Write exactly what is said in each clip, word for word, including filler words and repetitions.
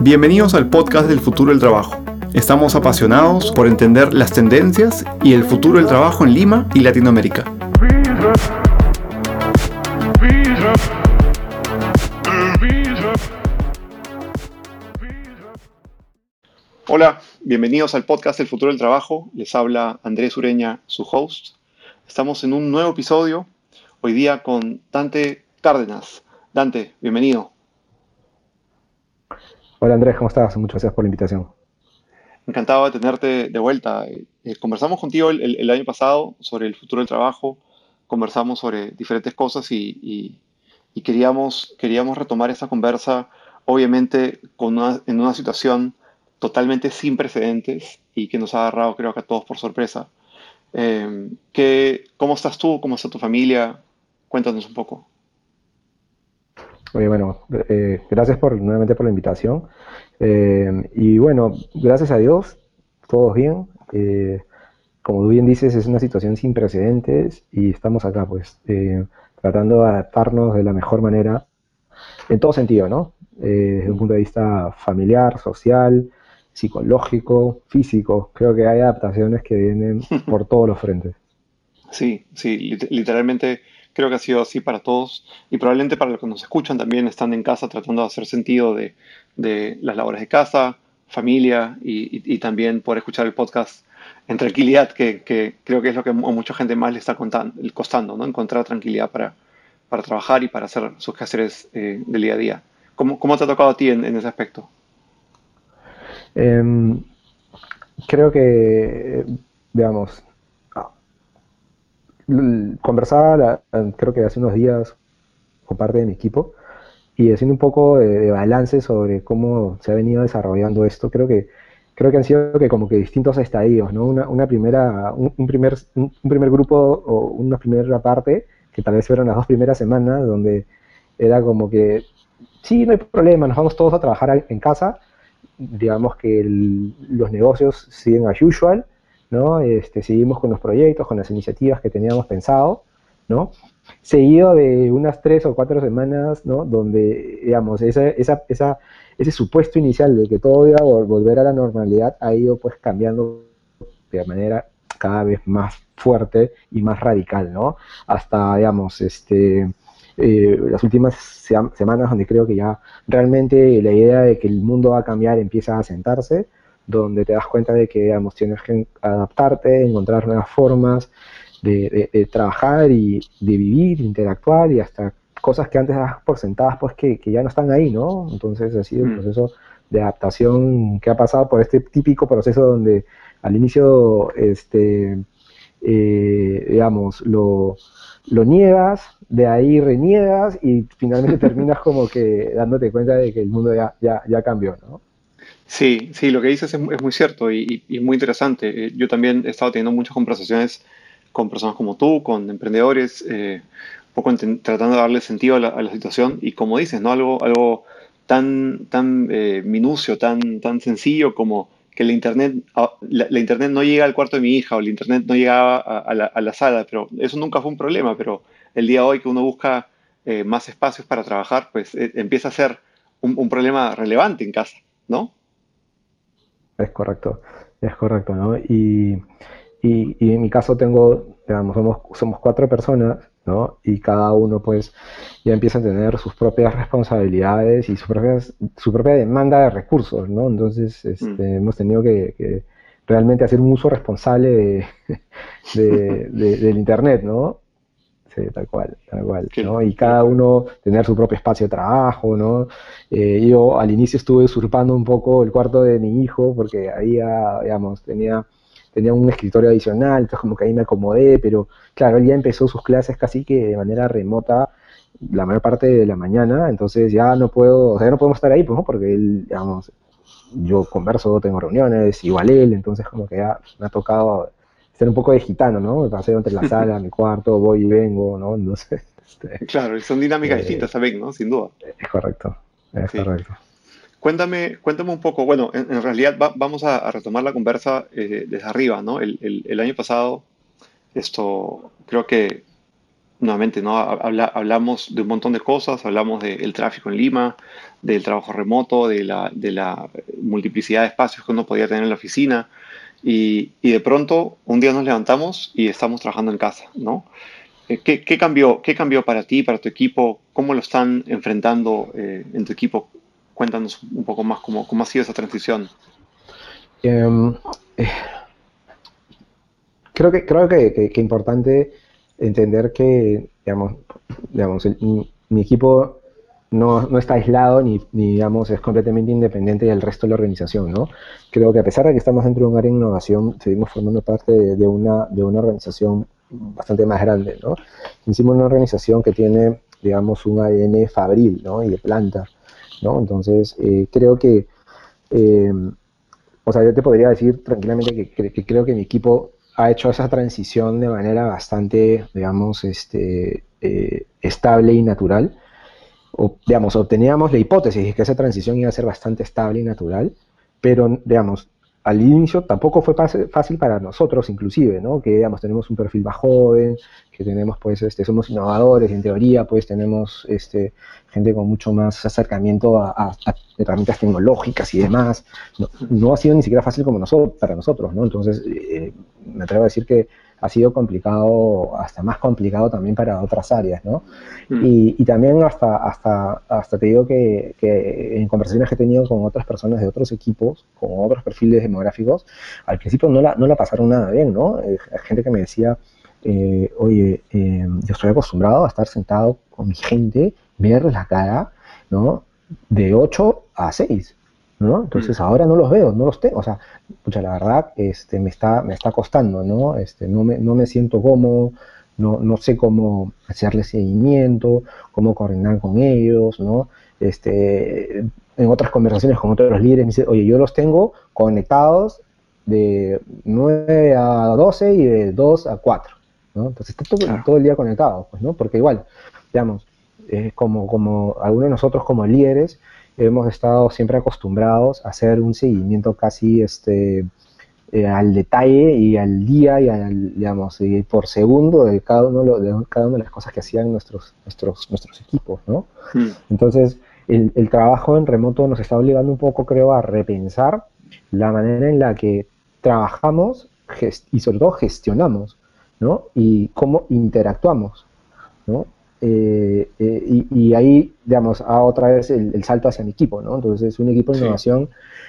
Bienvenidos al podcast del futuro del trabajo. Estamos apasionados por entender las tendencias y el futuro del trabajo en Lima y Latinoamérica. Hola, bienvenidos al podcast del futuro del trabajo. Les habla Andrés Ureña, su host. Estamos en un nuevo episodio, hoy día con Dante Cárdenas. Dante, bienvenido. Hola Andrés, ¿cómo estás? Muchas gracias por la invitación. Encantado de tenerte de vuelta. Eh, eh, conversamos contigo el, el- el año pasado sobre el futuro del trabajo, conversamos sobre diferentes cosas y, y- y queríamos, queríamos retomar esta conversa, obviamente con una- en una situación totalmente sin precedentes y que nos ha agarrado, creo que a todos por sorpresa. Eh, ¿qué- ¿cómo estás tú? ¿Cómo está tu familia? Cuéntanos un poco. Oye, bueno, eh, gracias por, nuevamente por la invitación. Eh, y bueno, gracias a Dios, todos bien. Eh, como tú bien dices, es una situación sin precedentes y estamos acá, pues, eh, tratando de adaptarnos de la mejor manera, en todo sentido, ¿no? Eh, desde un punto de vista familiar, social, psicológico, físico. Creo que hay adaptaciones que vienen por todos los frentes. Sí, sí, lit- literalmente creo que ha sido así para todos y probablemente para los que nos escuchan también están en casa tratando de hacer sentido de, de las labores de casa, familia y, y- y también poder escuchar el podcast en tranquilidad, que, que creo que es lo que a mucha gente más le está contan- costando, ¿no? Encontrar tranquilidad para, para trabajar y para hacer sus quehaceres eh, del día a día. ¿Cómo, cómo te ha tocado a ti en, en ese aspecto? Em, Creo que, digamos, l- conversaba, la- creo que hace unos días con parte de mi equipo y haciendo un poco de, de balance sobre cómo se ha venido desarrollando esto. Creo que, creo que han sido que como que distintos estadios, ¿no? Una, una primera, un, un primer, un, un primer grupo o una primera parte, que tal vez fueron las dos primeras semanas, donde era como que, sí, no hay problema, nos vamos todos a trabajar en casa, digamos que el- los negocios siguen as usual, ¿no? Este, seguimos con los proyectos, con las iniciativas que teníamos pensado, ¿no? Seguido de unas tres o cuatro semanas, ¿no? Donde, digamos, esa, esa, esa, ese supuesto inicial de que todo iba a vol- volver a la normalidad ha ido pues cambiando de manera cada vez más fuerte y más radical, ¿no? Hasta, digamos, este, eh, las últimas se- semanas donde creo que ya realmente la idea de que el mundo va a cambiar empieza a sentarse, donde te das cuenta de que, digamos, tienes que adaptarte, encontrar nuevas formas de, de- de trabajar y de vivir, interactuar y hasta cosas que antes dabas por sentadas, pues que, que ya no están ahí, ¿no? Entonces ha sido un Mm, proceso de adaptación que ha pasado por este típico proceso donde al inicio, este, eh, digamos, lo, lo niegas, de ahí reniegas y finalmente terminas como que dándote cuenta de que el mundo ya, ya, ya cambió, ¿no? sí, sí, lo que dices es, mu- es muy cierto y, y- y muy interesante. Eh, yo también he estado teniendo muchas conversaciones con personas como tú, con emprendedores, eh, un poco enten- tratando de darle sentido a la, a la situación y como dices, ¿no? Algo, algo tan, tan eh, minucio, tan, tan sencillo como que la internet, ah, la, la internet no llega al cuarto de mi hija o la internet no llegaba a, a la, a la sala, pero eso nunca fue un problema, pero el día de hoy que uno busca eh, más espacios para trabajar, pues eh, empieza a ser un, un problema relevante en casa, ¿no? Es correcto, es correcto, ¿no? Y, y, y en mi caso tengo, digamos, somos, somos cuatro personas, ¿no? Y cada uno pues ya empieza a tener sus propias responsabilidades y sus propias, su propia demanda de recursos, ¿no? Entonces Mm. este, hemos tenido que, que realmente hacer un uso responsable de, de- de- del Internet, ¿no? Sí, tal cual, tal cual, Qué, ¿no? Y qué cada locura. uno tener su propio espacio de trabajo, ¿no? Eh, yo al inicio estuve usurpando un poco el cuarto de mi hijo porque había, digamos, tenía, tenía un escritorio adicional, entonces como que ahí me acomodé, pero claro, él ya empezó sus clases casi que de manera remota la mayor parte de la mañana, entonces ya no puedo, o sea, ya no podemos estar ahí, pues, ¿no? Porque él, digamos, yo converso, tengo reuniones, igual él, entonces como que ya me ha tocado ser un poco de gitano, ¿no? Me paseo entre la sala, mi cuarto, voy y vengo, ¿no? Entonces, este, Claro, y son dinámicas eh, distintas también, ¿no? Sin duda. es correcto, es Sí. correcto. Cuéntame, cuéntame un poco, bueno, en, en realidad va- vamos a, a retomar la conversa eh, desde arriba, ¿no? El, el- el año pasado, esto, creo que nuevamente, ¿no? Habla- hablamos de un montón de cosas, hablamos del tráfico en Lima, del trabajo remoto, de la, de la multiplicidad de espacios que uno podía tener en la oficina, y, y de pronto un día nos levantamos y estamos trabajando en casa, ¿no? Eh, ¿Qué, qué cambió, qué cambió para ti, para tu equipo? ¿Cómo lo están enfrentando eh, en tu equipo? Cuéntanos un poco más cómo, cómo ha sido esa transición. Em, eh, creo que creo que, que, que importante entender que, digamos, digamos el- mi, mi equipo no, no está aislado ni, ni, digamos, es completamente independiente del resto de la organización, ¿no? Creo que a pesar de que estamos dentro de un área de innovación, seguimos formando parte de, de una, de una organización bastante más grande, ¿no? Hicimos una organización que tiene, digamos, un A D N fabril, ¿no? Y de planta, ¿no? Entonces, eh, creo que eh, o sea, yo te podría decir tranquilamente que, que- que creo que mi equipo ha hecho esa transición de manera bastante, digamos, este, eh, estable y natural. O, digamos, obteníamos la hipótesis de que esa transición iba a ser bastante estable y natural, pero, digamos, al inicio tampoco fue pas- fácil para nosotros, inclusive, ¿no? Que, digamos, tenemos un perfil más joven, que tenemos, pues, este, somos innovadores, y en teoría, pues, tenemos, este, gente con mucho más acercamiento a, a- a herramientas tecnológicas y demás. No, no ha sido ni siquiera fácil como nosotros, para nosotros, ¿no? Entonces, eh, me atrevo a decir que ha sido complicado, hasta más complicado también para otras áreas, ¿no? Mm, Y, y también hasta, hasta, hasta te digo que, que en conversaciones que he tenido con otras personas de otros equipos, con otros perfiles demográficos, al principio no la, no la pasaron nada bien, ¿no? Eh, gente que me decía, eh, oye, eh, yo estoy acostumbrado a estar sentado con mi gente, verles la cara, ¿no? De ocho a seis, ¿no? mm, Entonces ahora no los veo, no los tengo, o sea, pucha, la verdad, este, me está, me está costando, ¿no? Este, no me, no me siento cómodo, no, no sé cómo hacerle seguimiento, cómo coordinar con ellos, ¿no? Este, en otras conversaciones con otros líderes me dicen, oye, yo los tengo conectados de nueve a doce y de dos a cuatro, ¿no? Entonces está todo, claro. todo el día conectado, pues, ¿no? Porque igual, digamos, eh, como, como algunos de nosotros como líderes hemos estado siempre acostumbrados a hacer un seguimiento casi este, eh, al detalle y al día y al, digamos, y por segundo de cada uno de cada una de las cosas que hacían nuestros, nuestros, nuestros equipos, ¿no? Mm, Entonces, el, el trabajo en remoto nos está obligando un poco, creo, a repensar la manera en la que trabajamos y sobre todo gestionamos, ¿no? Y cómo interactuamos, ¿no? Eh, eh, y, y, ahí, digamos, a otra vez el, el, salto hacia mi equipo, ¿no? Entonces, un equipo de sí. innovación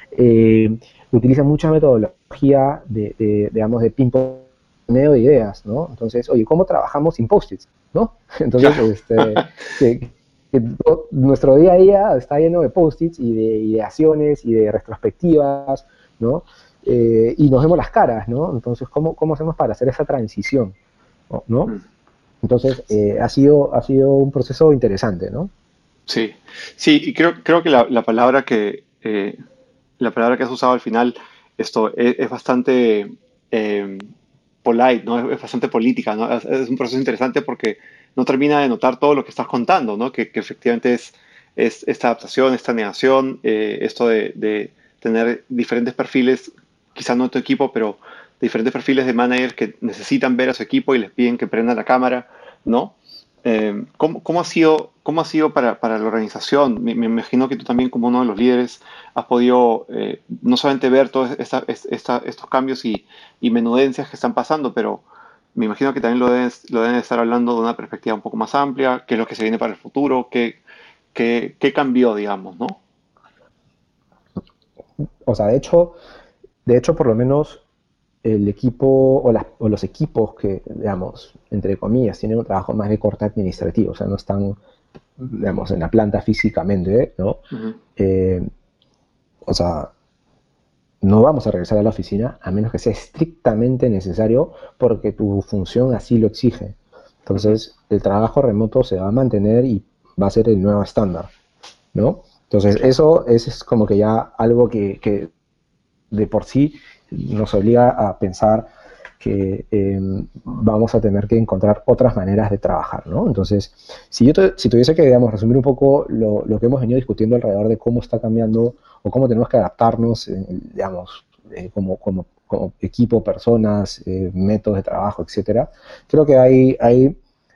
eh, utiliza mucha metodología de, de digamos, de ping-pong de ideas, ¿no? Entonces, oye, ¿cómo trabajamos sin post-its, ¿no? Entonces, Claro. este, que, que todo, nuestro día a día está lleno de post-its y de ideaciones y de retrospectivas, ¿no? Eh, y nos vemos las caras, ¿no? Entonces, ¿cómo, cómo hacemos para hacer esa transición, ¿no? Mm, Entonces, eh, ha, sido, ha sido un proceso interesante, ¿no? sí, sí, y creo, creo que la, la palabra que eh, la palabra que has usado al final, esto es, es bastante eh, polite, ¿no? Es, es bastante política, ¿no? Es, es un proceso interesante porque no termina de notar todo lo que estás contando, ¿no? Que, que efectivamente es, es esta adaptación, esta negación, eh, esto de, de tener diferentes perfiles, quizá no en tu equipo, pero diferentes perfiles de managers que necesitan ver a su equipo y les piden que prendan la cámara, ¿no? Eh, ¿cómo, cómo ha sido, cómo ha sido para, para la organización? Me, me imagino que tú también como uno de los líderes has podido eh, no solamente ver todos esta- es- esta- estos cambios y, y menudencias que están pasando, pero me imagino que también lo deben, lo deben estar hablando de una perspectiva un poco más amplia, qué es lo que se viene para el futuro, qué, qué, qué cambió, digamos, ¿no? O sea, de hecho, de hecho, por lo menos el equipo o, las, o los equipos que, digamos, entre comillas, tienen un trabajo más de corte administrativo, o sea, no están, digamos, en la planta físicamente, ¿no? Ujú, Eh, o sea, no vamos a regresar a la oficina a menos que sea estrictamente necesario porque tu función así lo exige. ujú, Entonces, el trabajo remoto se va a mantener y va a ser el nuevo estándar, ¿no? Entonces, claro. eso es como que ya algo que, que de por sí nos obliga a pensar que eh, vamos a tener que encontrar otras maneras de trabajar, ¿no? Entonces, si yo te, si tuviese que, digamos, resumir un poco lo, lo, que hemos venido discutiendo alrededor de cómo está cambiando o cómo tenemos que adaptarnos, eh, digamos, eh, como, como, como, equipo, personas, eh, métodos de trabajo, etcétera, creo que hay, hay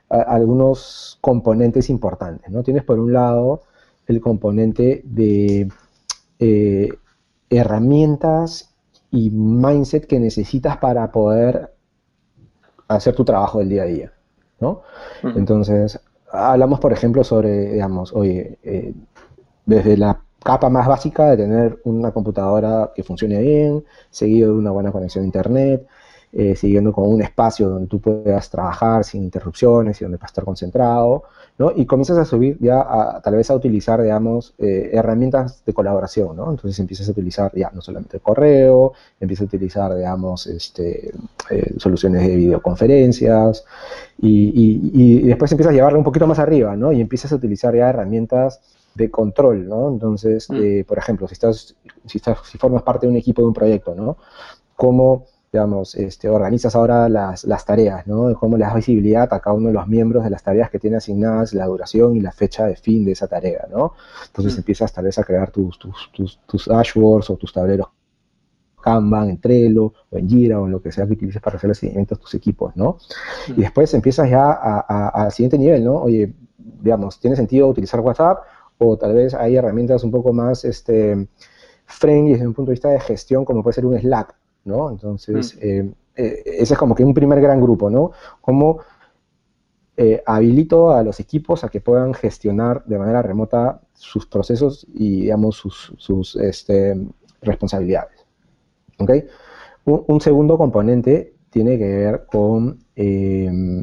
a- algunos componentes importantes, ¿no? Tienes por un lado el componente de eh, herramientas y mindset que necesitas para poder hacer tu trabajo del día a día, ¿no? Ujú, Entonces, hablamos, por ejemplo, sobre, digamos, oye, eh, desde la capa más básica de tener una computadora que funcione bien, seguido de una buena conexión a internet, eh, siguiendo con un espacio donde tú puedas trabajar sin interrupciones y donde puedas estar concentrado, ¿no? Y comienzas a subir ya a, tal vez a utilizar, digamos, eh, herramientas de colaboración, ¿no? Entonces empiezas a utilizar ya no solamente el correo, empiezas a utilizar, digamos, este, eh, soluciones de videoconferencias y, y, y después empiezas a llevarlo un poquito más arriba, ¿no? Y empiezas a utilizar ya herramientas de control, ¿no? Entonces, mm, eh, por ejemplo, si estás, si estás, si formas parte de un equipo de un proyecto, ¿no? ¿Cómo, digamos, este, organizas ahora las, las tareas, ¿no? ¿Cómo le das visibilidad a cada uno de los miembros de las tareas que tiene asignadas, la duración y la fecha de fin de esa tarea, ¿no? Entonces mm, empiezas tal vez a crear tus, tus, tus, tus dashboards o tus tableros Kanban, en Trello o en Jira o en lo que sea que utilices para hacer el seguimiento de tus equipos, ¿no? Y mm, después empiezas ya a- a- al siguiente nivel, ¿no? Oye, digamos, ¿tiene sentido utilizar WhatsApp? O tal vez hay herramientas un poco más este, friendly desde un punto de vista de gestión, como puede ser un Slack, ¿no? mm, Entonces, eh, eh, ese es como que un primer gran grupo, ¿no? Cómo eh, habilito a los equipos a que puedan gestionar de manera remota sus procesos y, digamos, sus, sus este, responsabilidades, ¿ok? Un, un segundo componente tiene que ver con, eh,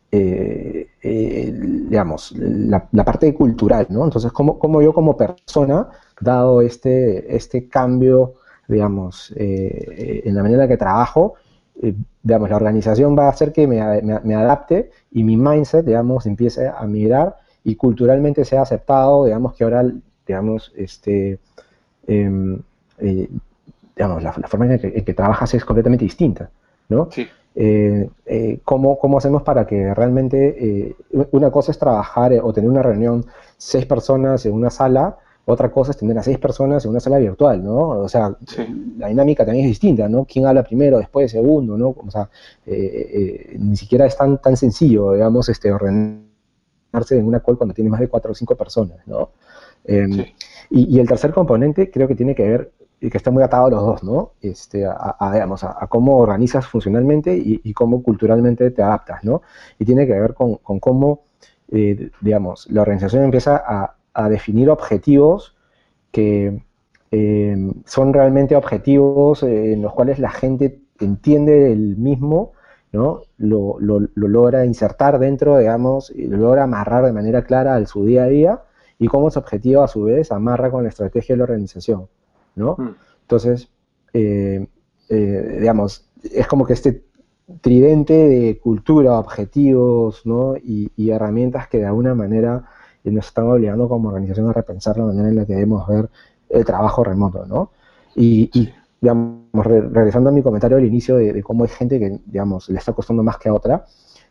eh, eh, digamos, la, la, parte cultural, ¿no? Entonces, ¿cómo, cómo yo como persona, dado este, este cambio, digamos, eh, en la manera en que trabajo, eh, digamos, la organización va a hacer que me, me, me, adapte y mi mindset, digamos, empiece a migrar y culturalmente sea aceptado, digamos, que ahora, digamos, este, eh, eh, digamos, la, la forma en que, en que, trabajas es completamente distinta, ¿no? sí, Eh, eh, ¿cómo, ¿cómo, hacemos para que realmente eh, una cosa es trabajar eh, o tener una reunión seis personas en una sala, otra cosa es tener a seis personas en una sala virtual, ¿no? O sea, sí, la dinámica también es distinta, ¿no? ¿Quién habla primero, después, segundo, ¿no? O sea, eh, eh, ni siquiera es tan, tan sencillo, digamos, este, ordenarse en una call cuando tienes más de cuatro o cinco personas, ¿no? Eh, sí, y, y, el tercer componente creo que tiene que ver, y que está muy atado a los dos, ¿no? Este, a, a, digamos, a, a cómo organizas funcionalmente y, y, cómo culturalmente te adaptas, ¿no? Y tiene que ver con, con cómo, eh, digamos, la organización empieza a, a definir objetivos que eh, son realmente objetivos eh, en los cuales la gente entiende el mismo, ¿no? Lo, lo, lo, logra insertar dentro, digamos, y lo logra amarrar de manera clara al su día a día y cómo ese objetivo a su vez amarra con la estrategia de la organización, ¿no? mm, Entonces, eh, eh, digamos, es como que este tridente de cultura, objetivos, ¿no? Y, y herramientas que de alguna manera nos están obligando como organización a repensar la manera en la que debemos ver el trabajo remoto, ¿no? Y, sí, y digamos, re, regresando a mi comentario al inicio de, de, cómo hay gente que, digamos, le está costando más que a otra,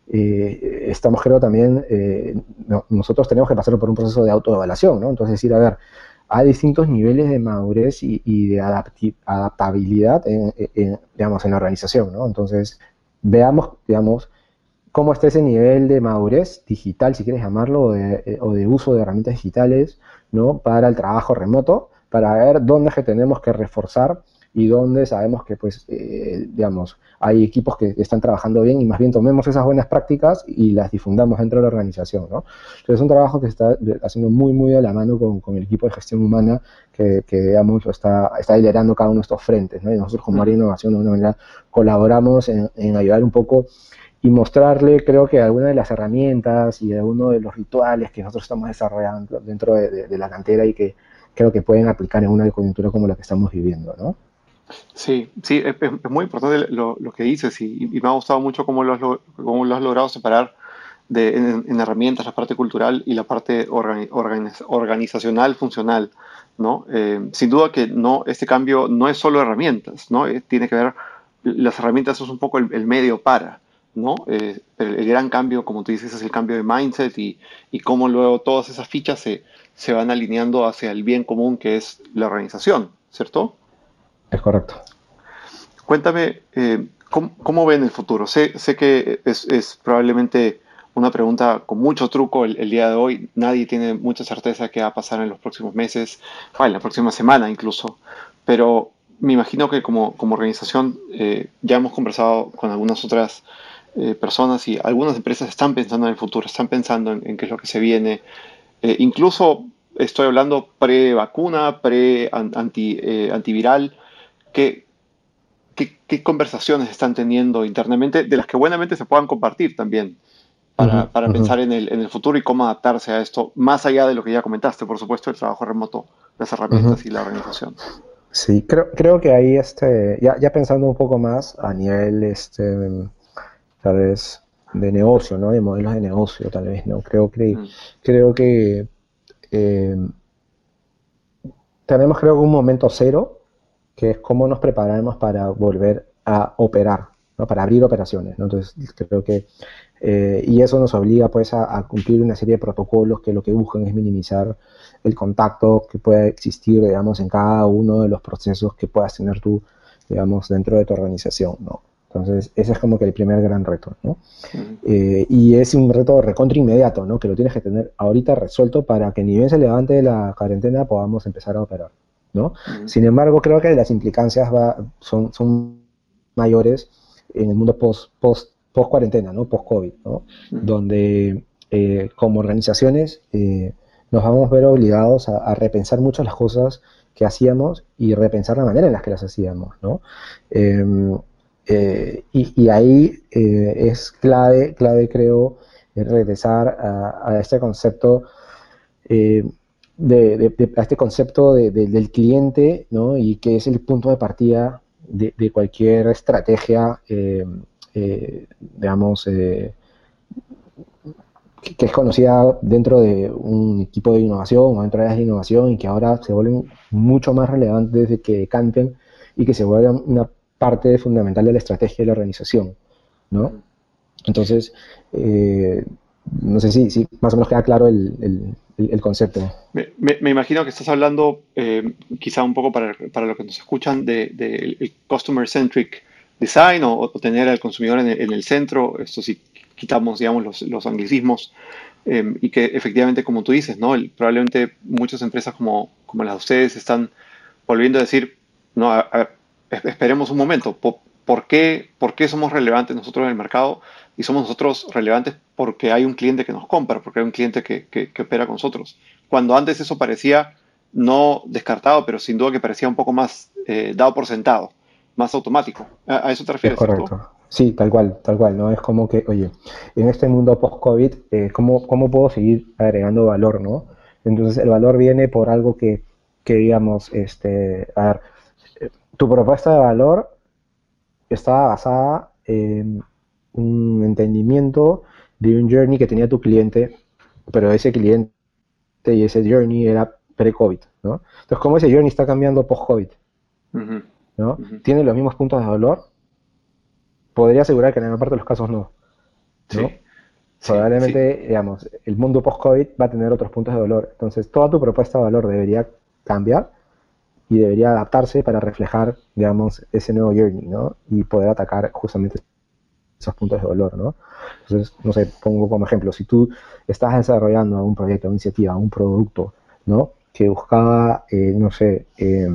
eh, estamos, creo, también, eh, no, nosotros tenemos que pasar por un proceso de autoevaluación, ¿no? Entonces, decir, a ver, hay distintos niveles de madurez y, y de adapti adaptabilidad en, en, digamos, en la organización, ¿no? Entonces, veamos, digamos, cómo está ese nivel de madurez digital, si quieres llamarlo, o de, eh, o de uso de herramientas digitales, ¿no? Para el trabajo remoto, para ver dónde es que tenemos que reforzar y dónde sabemos que, pues, eh, digamos, hay equipos que están trabajando bien y más bien tomemos esas buenas prácticas y las difundamos dentro de la organización, ¿no? Entonces es un trabajo que está haciendo muy, muy de la mano con, con el equipo de gestión humana que, que digamos, está, está liderando cada uno de estos frentes, ¿no? Y nosotros como área mm, de innovación, de alguna manera, colaboramos en, en ayudar un poco y mostrarle, creo que algunas de las herramientas y algunos de los rituales que nosotros estamos desarrollando dentro de, de, de la cantera y que creo que pueden aplicar en una coyuntura como la que estamos viviendo, ¿no? sí, sí, es, es- es muy importante lo, lo que dices y, y me ha gustado mucho cómo lo has, lo- cómo lo has logrado separar de, en, en herramientas la parte cultural y la parte organi- organiz- organizacional, funcional, ¿no? Eh, sin duda que no, este cambio no es solo herramientas, ¿no? Eh, tiene que ver, las herramientas es un poco el, el medio para, ¿no? Eh, pero el gran cambio, como tú dices, es el cambio de mindset y, y cómo luego todas esas fichas se, se van alineando hacia el bien común que es la organización, ¿cierto? Es correcto. Cuéntame, eh, ¿cómo, cómo ven el futuro? Sé, sé que es, es probablemente una pregunta con mucho truco el, el día de hoy. Nadie tiene mucha certeza de qué va a pasar en los próximos meses, o en la próxima semana incluso. Pero me imagino que como, como organización eh, ya hemos conversado con algunas otras eh, personas y algunas empresas están pensando en el futuro, están pensando en, en qué es lo que se viene. Eh, incluso estoy hablando pre-vacuna, pre-anti, eh, antiviral. ¿Qué, qué, ¿Qué conversaciones están teniendo internamente de las que buenamente se puedan compartir también Ujú, para, para ujú. pensar en el, en el futuro y cómo adaptarse a esto, más allá de lo que ya comentaste, por supuesto, el trabajo remoto, las Ujú. herramientas y la organización? Sí, creo, creo que ahí, este, ya, ya pensando un poco más a nivel, este, tal vez, de negocio, ¿no? De modelos de negocio, tal vez, ¿no? Creo que, Mm, creo que eh, tenemos, creo que un momento cero, que es cómo nos preparamos para volver a operar, ¿no? Para abrir operaciones, ¿no? Entonces, creo que, eh, y eso nos obliga, pues, a, a cumplir una serie de protocolos que lo que buscan es minimizar el contacto que pueda existir, digamos, en cada uno de los procesos que puedas tener tú, digamos, dentro de tu organización, ¿no? Entonces, ese es como que el primer gran reto, ¿no? mm, Eh, y es un reto recontra inmediato, ¿no? Que lo tienes que tener ahorita resuelto para que ni bien se levante la cuarentena podamos empezar a operar, ¿no? mm, Sin embargo, creo que las implicancias va, son, son mayores en el mundo post, post, post cuarentena, ¿no? Post COVID, ¿no? mm, Donde eh, como organizaciones eh, nos vamos a ver obligados a, a, repensar muchas las cosas que hacíamos y repensar la manera en la que las hacíamos, ¿no? Eh, eh, y, y, ahí eh, es clave, clave creo, eh, regresar a, a, este concepto eh, de, de, de, a este concepto de, de, del cliente, ¿no? Y que es el punto de partida de, de cualquier estrategia, eh, eh, digamos, eh, que, que, es conocida dentro de un equipo de innovación o dentro de áreas de innovación y que ahora se vuelven mucho más relevantes de que canten y que se vuelvan una parte fundamental de la estrategia de la organización, ¿no? mm. Entonces, eh, no sé si, si, más o menos queda claro el, el, el concepto. Me, me- me imagino que estás hablando, eh, quizá un poco para, para los que nos escuchan, de, de el Customer Centric Design o, o tener al consumidor en el, en el centro. Esto sí, quitamos, digamos, los, los anglicismos. Eh, y que efectivamente, como tú dices, ¿no? El- probablemente muchas empresas como, como las de ustedes están volviendo a decir, no, a- a- es- esperemos un momento, po- ¿por qué, por qué somos relevantes nosotros en el mercado? Y somos nosotros relevantes porque hay un cliente que nos compra, porque hay un cliente que, que- que opera con nosotros. Cuando antes eso parecía no descartado, pero sin duda que parecía un poco más eh, dado por sentado, más automático. ¿A, a eso te Es refieres, cierto? correcto. Sí, tal cual, tal cual, ¿no? Es como que, oye, en este mundo post-COVID, eh, ¿cómo, ¿cómo puedo seguir agregando valor, ¿no? Entonces, el valor viene por algo que, que digamos, este, a ver, eh, tu propuesta de valor estaba basada en un entendimiento de un journey que tenía tu cliente, pero ese cliente y ese journey era pre-COVID, ¿no? Entonces, ¿cómo ese journey está cambiando post-COVID, Ujú, ¿no? ujú. ¿Tiene los mismos puntos de dolor? Podría asegurar que en la mayor parte de los casos no, Sí, ¿no? sí, sí. Probablemente, digamos, el mundo post-COVID va a tener otros puntos de dolor. Entonces, toda tu propuesta de valor debería cambiar y debería adaptarse para reflejar, digamos, ese nuevo journey, ¿no? Y poder atacar justamente esos puntos de dolor, ¿no? Entonces, no sé, pongo como ejemplo, si tú estás desarrollando un proyecto, una iniciativa, un producto, ¿no? Que buscaba, eh, no sé, eh,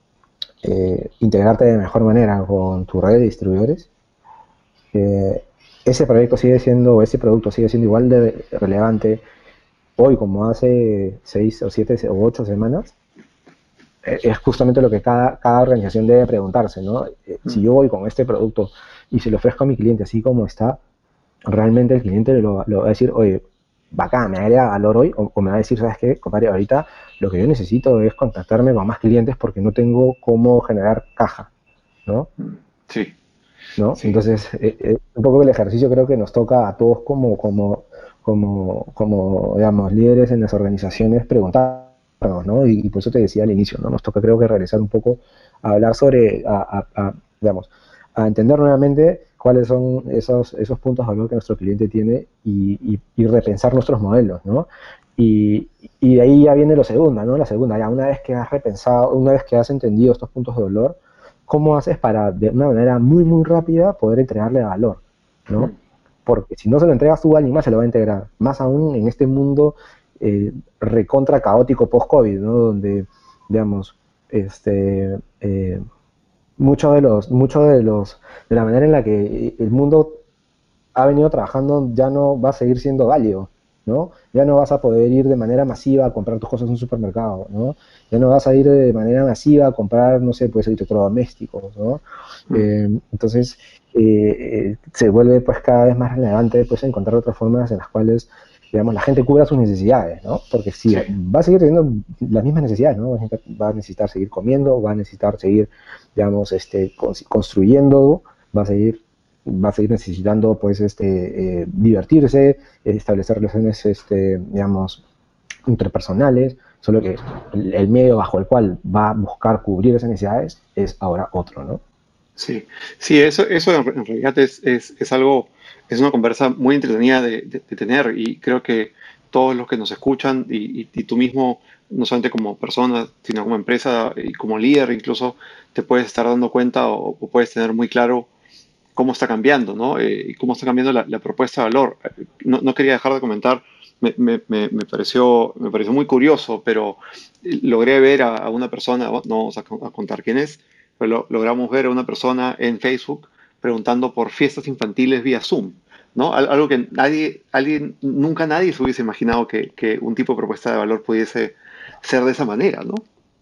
eh, integrarte de mejor manera con tu red de distribuidores, eh, ese proyecto sigue siendo, ese producto sigue siendo igual de relevante hoy como hace seis o siete o ocho semanas, eh, es justamente lo que cada, cada organización debe preguntarse, ¿no? Eh, si Mm, yo voy con este producto y se lo ofrezco a mi cliente así como está, realmente el cliente lo, lo va a decir, oye, bacán, me agrega valor hoy, o, o me va a decir, ¿sabes qué, compadre? Ahorita lo que yo necesito es contactarme con más clientes porque no tengo cómo generar caja, ¿no? mm. Sí, ¿No? sí. Entonces, eh, eh, un poco el ejercicio creo que nos toca a todos como, como, como, como digamos, líderes en las organizaciones preguntarnos, ¿no? Y, y por eso te decía al inicio, ¿no? Nos toca creo que regresar un poco a hablar sobre, a, a, a, digamos, a entender nuevamente cuáles son esos, esos puntos de valor que nuestro cliente tiene y, y, y repensar nuestros modelos, ¿no? Y, y de ahí ya viene lo segunda, ¿no? La segunda, ya una vez que has repensado, una vez que has entendido estos puntos de dolor, ¿cómo haces para de una manera muy, muy rápida poder entregarle valor, ¿no? Mm. porque si no se lo entregas tú, alguien más se lo va a integrar. Más aún en este mundo eh, recontra caótico post-COVID, ¿no? Donde, digamos, este, eh, muchos de los, muchos de los, de la manera en la que el mundo ha venido trabajando ya no va a seguir siendo válido, ¿no? Ya no vas a poder ir de manera masiva a comprar tus cosas en un supermercado, ¿no? Ya no vas a ir de manera masiva a comprar, no sé, pues electrodomésticos, ¿no? Mm. Eh, entonces, eh, eh, se vuelve pues cada vez más relevante pues encontrar otras formas en las cuales, digamos, la gente cubra sus necesidades, ¿no? Porque si Sí, va a seguir teniendo las mismas necesidades, ¿no? Va a necesitar, va a necesitar seguir comiendo, va a necesitar seguir, digamos, este, construyendo, va a seguir va a seguir necesitando pues este eh, divertirse, establecer relaciones este, digamos interpersonales, solo que el, el medio bajo el cual va a buscar cubrir esas necesidades es ahora otro, ¿no? sí, sí, eso, eso en, en realidad es, es, es algo, es una conversa muy entretenida de, de- de tener y creo que todos los que nos escuchan y, y- y tú mismo, no solamente como persona, sino como empresa y como líder incluso, te puedes estar dando cuenta o, o puedes tener muy claro cómo está cambiando, ¿no? Eh, y cómo está cambiando la, la propuesta de valor. Eh, No, no quería dejar de comentar, me, me- me- me pareció, me pareció muy curioso, pero eh, logré ver a, a una persona, no vamos a, co- a contar quién es, pero lo- logramos ver a una persona en Facebook preguntando por fiestas infantiles vía Zoom, ¿no? Al- Algo que nadie, alguien, nunca nadie se hubiese imaginado que, que un tipo de propuesta de valor pudiese ser de esa manera, ¿no?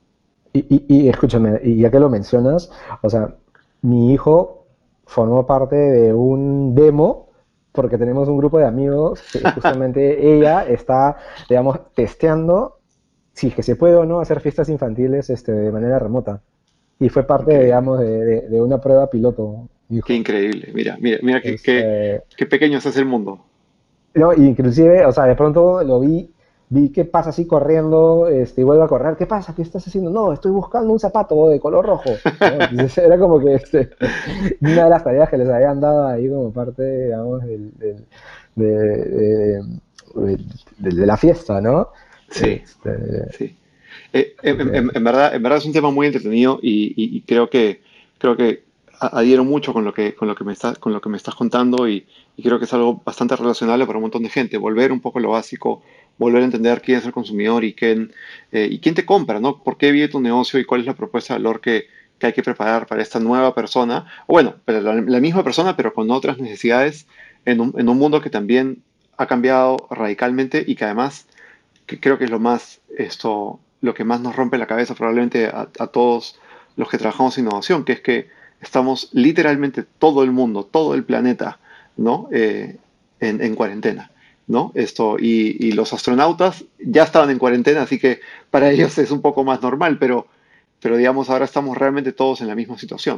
Y, y, y escúchame, y ya que lo mencionas, o sea, mi hijo formó parte de un demo porque tenemos un grupo de amigos que justamente ella está, digamos, testeando si es que se puede o no hacer fiestas infantiles este, de manera remota. Y fue parte, Increíble. digamos, de, de, de una prueba piloto, mi Qué hijo. increíble. Mira, mira, mira qué, qué, Este, qué pequeño es el mundo. no, inclusive, o sea, de pronto lo vi, vi que pasa así corriendo, este, y vuelve a correr. ¿Qué pasa? ¿Qué estás haciendo? No, estoy buscando un zapato de color rojo, ¿no? Entonces era como que este, una de las tareas que les habían dado ahí como parte, digamos, del, del- de, de- de- de- de la fiesta, ¿no? Sí, Este, sí. Eh, así en, que, en- en verdad, en verdad es un tema muy entretenido y, y- y creo que, creo que a- adhiero mucho con lo que, con lo que me estás, con lo que me estás contando y, y creo que es algo bastante relacionable para un montón de gente. Volver un poco a lo básico, volver a entender quién es el consumidor y quién, eh, y quién te compra, ¿no? ¿Por qué vive tu negocio y cuál es la propuesta de valor que, que hay que preparar para esta nueva persona? O bueno, para la, la misma persona, pero con otras necesidades en un, en un mundo que también ha cambiado radicalmente y que además que creo que es lo más, esto, lo que más nos rompe la cabeza probablemente a, a todos los que trabajamos en innovación, que es que estamos literalmente todo el mundo, todo el planeta, ¿no? Eh, en, en cuarentena, ¿no? Esto, y, y los astronautas ya estaban en cuarentena, así que para ellos es un poco más normal, pero, pero digamos, ahora estamos realmente todos en la misma situación.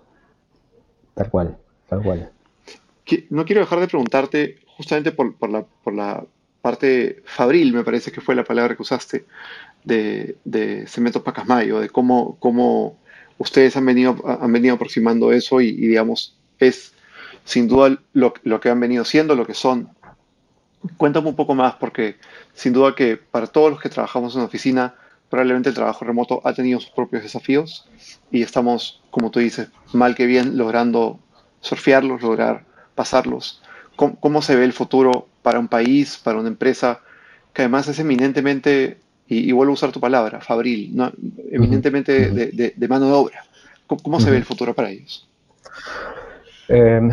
tal cual, tal cual. Qui- No quiero dejar de preguntarte, justamente por, por la, por la parte fabril, me parece que fue la palabra que usaste, de, de Cemento Pacasmayo, de cómo, cómo ustedes han venido, han venido aproximando eso y, y, digamos, es sin duda lo, lo que han venido siendo, lo que son. Cuéntame un poco más, porque sin duda que para todos los que trabajamos en oficina, probablemente el trabajo remoto ha tenido sus propios desafíos y estamos, como tú dices, mal que bien, logrando surfearlos, lograr pasarlos. ¿Cómo, cómo se ve el futuro para un país, para una empresa que además es eminentemente, y, y vuelvo a usar tu palabra, fabril, ¿no? Ujú, Eminentemente ujú, de, de- de mano de obra? ¿Cómo, cómo se ve el ujú. futuro para ellos? Eh,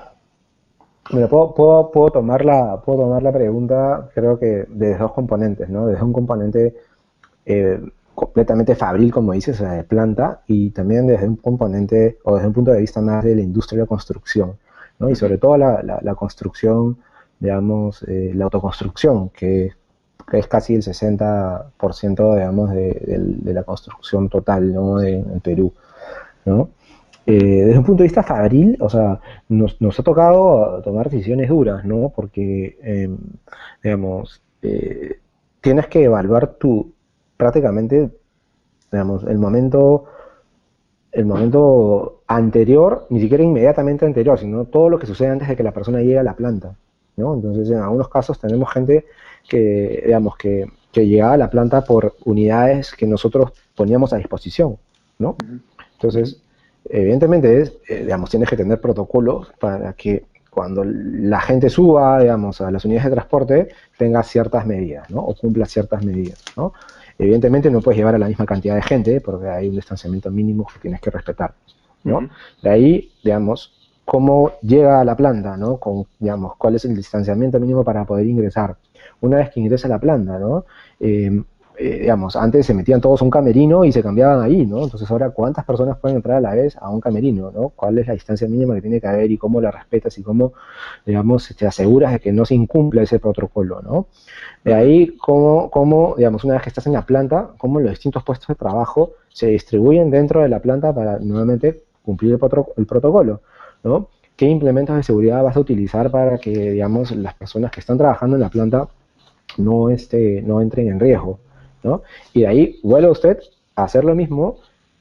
Mira, puedo, puedo, puedo tomar la, puedo tomar la pregunta, creo que desde dos componentes, ¿no? Desde un componente eh, completamente fabril, como dices, o sea, de planta, y también desde un componente o desde un punto de vista más de la industria de la construcción, ¿no? Y Ujú, sobre todo la, la, la construcción, digamos, eh, la autoconstrucción, que, que es casi el sesenta por ciento, digamos, de, de, de la construcción total, ¿no? De, en Perú, ¿no? ujú, Eh, desde un punto de vista fabril, o sea, nos, nos ha tocado tomar decisiones duras, ¿no? Porque, eh, digamos, eh, tienes que evaluar tu, prácticamente, digamos, el momento, el momento anterior, ni siquiera inmediatamente anterior, sino todo lo que sucede antes de que la persona llegue a la planta, ¿no? Entonces, en algunos casos tenemos gente que, digamos, que, que llegaba a la planta por unidades que nosotros poníamos a disposición, ¿no? ujú, ujú. Entonces, evidentemente es, eh, digamos, tienes que tener protocolos para que cuando la gente suba, digamos, a las unidades de transporte, tenga ciertas medidas, ¿no? O cumpla ciertas medidas, ¿no? Evidentemente no puedes llevar a la misma cantidad de gente porque hay un distanciamiento mínimo que tienes que respetar, ¿no? Ujú. De ahí, digamos, cómo llega a la planta, ¿no? Con, digamos, cuál es el distanciamiento mínimo para poder ingresar. Una vez que ingresa a la planta, ¿no? Eh, eh, digamos, antes se metían todos a un camerino y se cambiaban ahí, ¿no? Entonces ahora, ¿cuántas personas pueden entrar a la vez a un camerino, ¿no? ¿Cuál es la distancia mínima que tiene que haber y cómo la respetas y cómo, digamos, te aseguras de que no se incumpla ese protocolo, ¿no? De Ujú. ahí, cómo, cómo, digamos, una vez que estás en la planta, cómo los distintos puestos de trabajo se distribuyen dentro de la planta para nuevamente cumplir el, protro- el protocolo, ¿no? ¿Qué implementos de seguridad vas a utilizar para que, digamos, las personas que están trabajando en la planta no, este, no entren en riesgo, ¿no? Y de ahí vuelve usted a hacer lo mismo,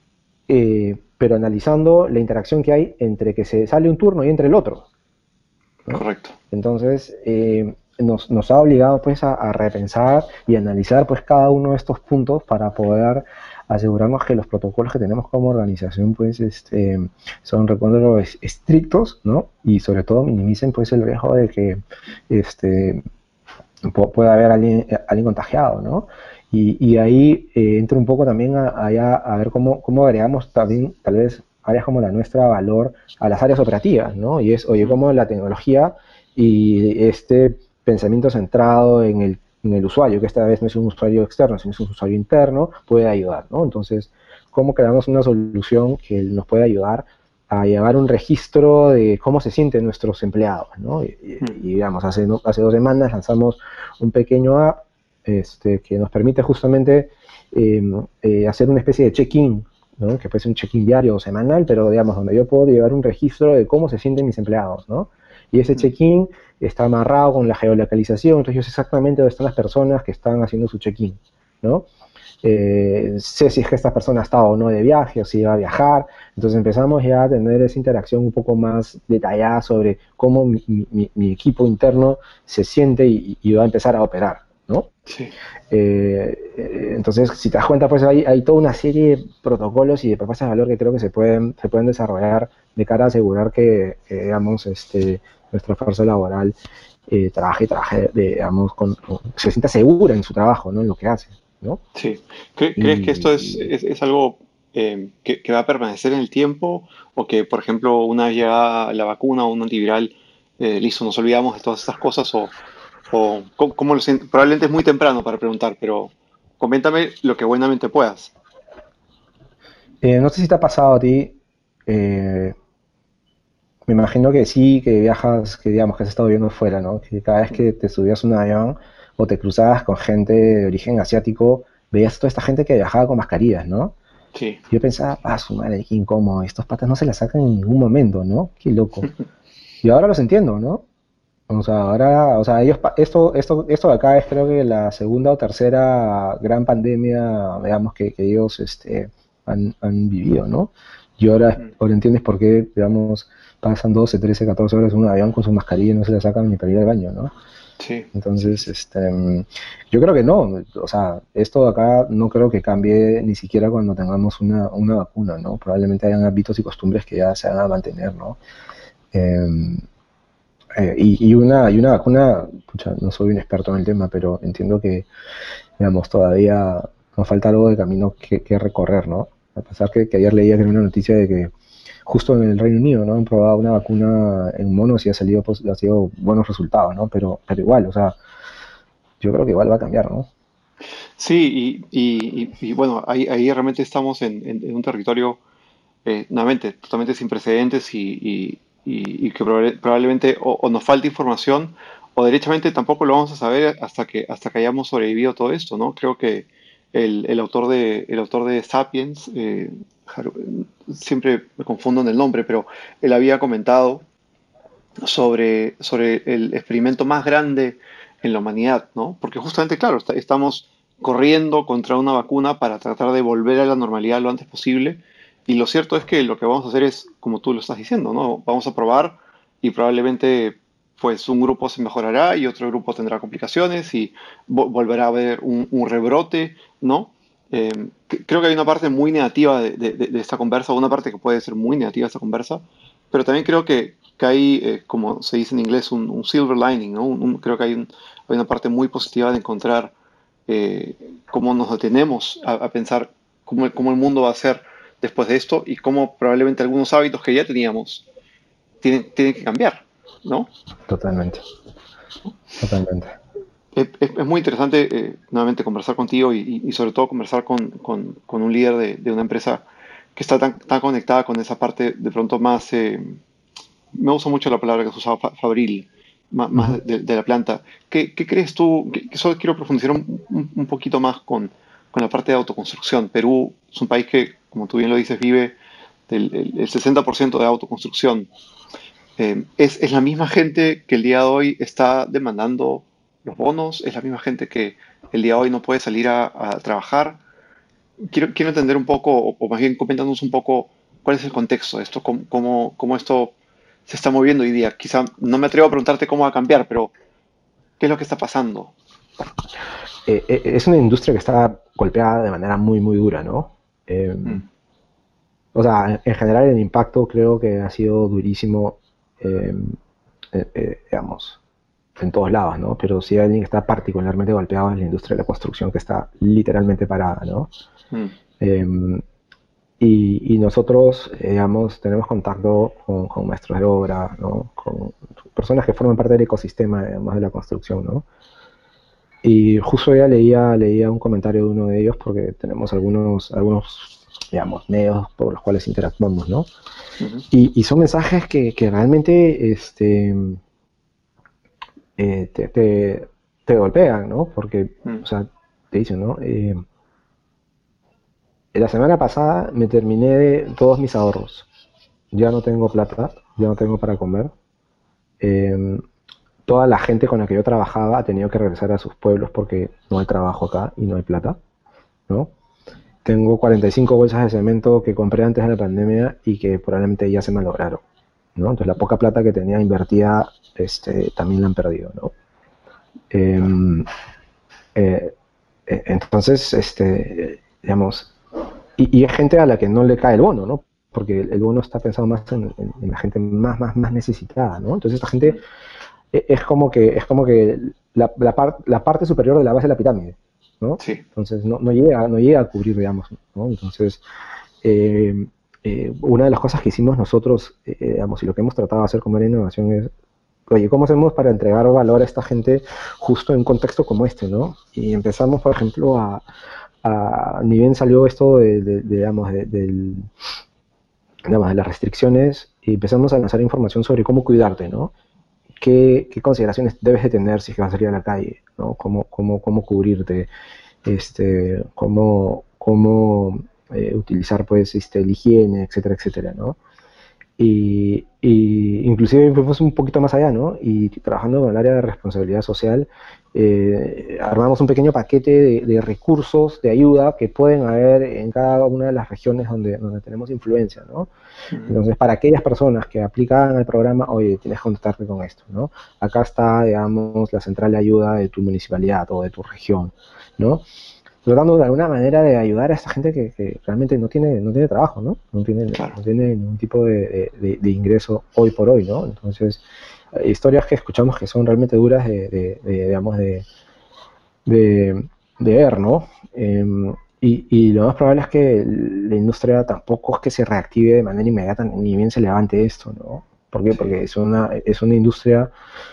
eh, pero analizando la interacción que hay entre que se sale un turno y entre el otro, ¿no? Correcto. Entonces, eh, nos, nos, ha obligado pues a, a, repensar y analizar pues cada uno de estos puntos para poder asegurarnos que los protocolos que tenemos como organización pues este, son recuerdo estrictos, ¿no? Y sobre todo minimicen pues el riesgo de que este, pueda haber alguien, alguien contagiado, ¿no? Y, y ahí eh, entro un poco también a, a, a ver cómo, cómo agregamos también, tal vez, áreas como la nuestra valor a las áreas operativas, ¿no? Y es, oye, Mm. cómo la tecnología y este pensamiento centrado en el, en el usuario, que esta vez no es un usuario externo, sino es un usuario interno, puede ayudar, ¿no? Entonces, ¿cómo creamos una solución que nos pueda ayudar a llevar un registro de cómo se sienten nuestros empleados, ¿no? Y, y, Mm. y digamos, hace, no, hace dos semanas lanzamos un pequeño app este, que nos permite justamente eh, eh, hacer una especie de check-in, ¿no? Que puede ser un check-in diario o semanal, pero digamos, donde yo puedo llevar un registro de cómo se sienten mis empleados, ¿no? Y ese Mm. check-in está amarrado con la geolocalización, entonces yo sé exactamente dónde están las personas que están haciendo su check-in, ¿no? Eh, sé si es que esta persona está o no de viaje o si va a viajar. Entonces empezamos ya a tener esa interacción un poco más detallada sobre cómo mi, mi, mi equipo interno se siente y, y, va a empezar a operar, ¿no? Sí. Eh, entonces, si te das cuenta, pues hay, hay, toda una serie de protocolos y de propuestas de valor que creo que se pueden, se pueden desarrollar de cara a asegurar que, que digamos, este, nuestra fuerza laboral eh, trabaje, trabaje digamos, con, con, se sienta segura en su trabajo, ¿no? En lo que hace, ¿no? Sí. ¿Cre- ¿Crees que esto es, Y, es, es algo eh, que, que va a permanecer en el tiempo? ¿O que, por ejemplo, una vez llegada la vacuna o un antiviral, eh, listo, nos olvidamos de todas estas cosas? ¿O, o cómo, cómo lo sientes? Probablemente es muy temprano para preguntar, pero coméntame lo que buenamente puedas. eh, no sé si te ha pasado a ti, eh, me imagino que sí, que viajas, que digamos que has estado viviendo fuera, ¿no? Que cada vez que te subías a un avión o te cruzabas con gente de origen asiático, veías toda esta gente que viajaba con mascarillas, ¿no? Sí. Y yo pensaba, ah, su madre, qué incómodo, estos patas no se la sacan en ningún momento, ¿no? Qué loco. Y ahora los entiendo, ¿no? O sea, ahora, o sea, ellos, pa- esto, esto, esto de acá es creo que la segunda o tercera gran pandemia, digamos, que, que ellos este, han, han vivido, ¿no? Y ahora, Mm. ahora entiendes por qué, digamos, pasan doce, trece, catorce horas en un avión con su mascarilla y no se la sacan ni para ir al baño, ¿no? Sí, sí, sí, Entonces, sí. este, mm, yo creo que no, o sea, esto de acá no creo que cambie ni siquiera cuando tengamos una, una vacuna, ¿no? Probablemente hayan hábitos y costumbres que ya se van a mantener, ¿no? Em, eh, y, y, una, y una vacuna, pucha, no soy un experto en el tema, pero entiendo que, digamos, todavía nos falta algo de camino que, que recorrer, ¿no? A pesar que, que ayer leía que era una noticia de que justo en el Reino Unido, ¿no? Han probado una vacuna en monos y ha salido, pues, ha sido buenos resultados, ¿no? Pero, pero igual, o sea, yo creo que igual va a cambiar, ¿no? Sí, y, y- y- y bueno, ahí, ahí realmente estamos en, en- en un territorio, eh, nuevamente, totalmente sin precedentes y, y- y- y que probable- probablemente o, o nos falta información o derechamente tampoco lo vamos a saber hasta que, hasta que hayamos sobrevivido todo esto, ¿no? Creo que el, el autor de, el autor de Sapiens, eh, Haru- siempre me confundo en el nombre, pero él había comentado sobre, sobre el experimento más grande en la humanidad, ¿no? Porque justamente, claro, está- estamos corriendo contra una vacuna para tratar de volver a la normalidad lo antes posible. Y lo cierto es que lo que vamos a hacer es, como tú lo estás diciendo, ¿no? Vamos a probar y probablemente, pues, un grupo se mejorará y otro grupo tendrá complicaciones y vo- volverá a haber un, un rebrote, ¿no? Eh, c- creo que hay una parte muy negativa de, de- de- de esta conversa, una parte que puede ser muy negativa de esta conversa, pero también creo que que hay, eh, como se dice en inglés, un, un silver lining, ¿no? Un- un- creo que hay, un- hay una parte muy positiva de encontrar eh, cómo nos detenemos a, a pensar cómo, el- cómo el mundo va a ser después de esto y cómo probablemente algunos hábitos que ya teníamos tienen, tienen que cambiar, ¿no? Totalmente, totalmente. Es, es- es muy interesante eh, nuevamente conversar contigo y, y- y sobre todo conversar con, con- con un líder de, de una empresa que está tan, tan conectada con esa parte de pronto más, eh, me gusta mucho la palabra que has usado, fa- fabril, ma- Ujú. más de, de la planta. ¿Qué, qué crees tú? Que, que solo quiero profundizar un, un- un poquito más con, con la parte de autoconstrucción. Perú es un país que, como tú bien lo dices, vive del el, el sesenta por ciento de autoconstrucción. Eh, es, es la misma gente que el día de hoy está demandando los bonos, es la misma gente que el día de hoy no puede salir a, a trabajar. Quiero, quiero entender un poco, o, o más bien coméntanos un poco cuál es el contexto de esto, cómo, cómo, cómo esto se está moviendo hoy día. Quizá no me atrevo a preguntarte cómo va a cambiar, pero ¿qué es lo que está pasando? Eh, eh, es una industria que está golpeada de manera muy, muy dura, ¿no? Eh, Mm, o sea, en, en general el impacto creo que ha sido durísimo, eh, eh, eh, digamos, en todos lados, ¿no? Pero si alguien que está particularmente golpeado es la industria de la construcción, que está literalmente parada, ¿no? mm, Eh, y, y nosotros, eh, digamos, tenemos contacto con, con maestros de obra, ¿no? Con personas que forman parte del ecosistema, digamos, de la construcción, ¿no? Y justo ya leía, leía un comentario de uno de ellos porque tenemos algunos, algunos, digamos, medios por los cuales interactuamos, ¿no? ujú, Y, y son mensajes que, que realmente este, eh, te, te, te golpean, ¿no? Porque, mm, o sea, te dicen, ¿no? Eh, la semana pasada me terminé de todos mis ahorros. Ya no tengo plata, ya no tengo para comer. Eh, toda la gente con la que yo trabajaba ha tenido que regresar a sus pueblos porque no hay trabajo acá y no hay plata, ¿no? Tengo cuarenta y cinco bolsas de cemento que compré antes de la pandemia y que probablemente ya se malograron, ¿no? Entonces la poca plata que tenía invertida este, también la han perdido, ¿no? claro, Eh, eh, eh, entonces, este, digamos, y, y es gente a la que no le cae el bono, ¿no? Porque el, el bono está pensado más en, en- en la gente más, más, más necesitada, ¿no? Entonces esta gente mm, e- es como que, es como que la, la, par- la parte superior de la base de la pirámide, ¿no? sí, Entonces no, no llega, no llega a cubrir, digamos, ¿no? Entonces, eh, eh, una de las cosas que hicimos nosotros, eh, digamos, y lo que hemos tratado de hacer como era innovación es, oye, ¿cómo hacemos para entregar valor a esta gente justo en un contexto como este, ¿no? Y empezamos, por ejemplo, a, a ni bien salió esto de, de- de, digamos, de, del- digamos, de las restricciones, y empezamos a lanzar información sobre cómo cuidarte, ¿no? ¿Qué, qué consideraciones debes de tener si es que vas a salir a la calle, ¿no? Cómo, cómo, cómo cubrirte, este, cómo, cómo eh, utilizar, pues, este, la higiene, etcétera, etcétera, ¿no? Y, y inclusive fuimos un poquito más allá, ¿no? Y trabajando con el área de responsabilidad social, eh, armamos un pequeño paquete de, de recursos de ayuda que pueden haber en cada una de las regiones donde, donde tenemos influencia, ¿no? ujú, Entonces, para aquellas personas que aplican al programa, oye, tienes que contactarte con esto, ¿no? Acá está, digamos, la central de ayuda de tu municipalidad o de tu región, ¿no? Tratando de alguna manera de ayudar a esta gente que, que realmente no tiene, no tiene trabajo, ¿no? No tiene, claro, no tiene ningún tipo de, de, de ingreso hoy por hoy, ¿no? Entonces, eh, historias que escuchamos que son realmente duras de, de, de digamos, de, de, de ver, ¿no? Eh, y, y, lo más probable es que la industria tampoco es que se reactive de manera inmediata ni bien se levante esto, ¿no? ¿Por qué? sí, Porque es una, es una industria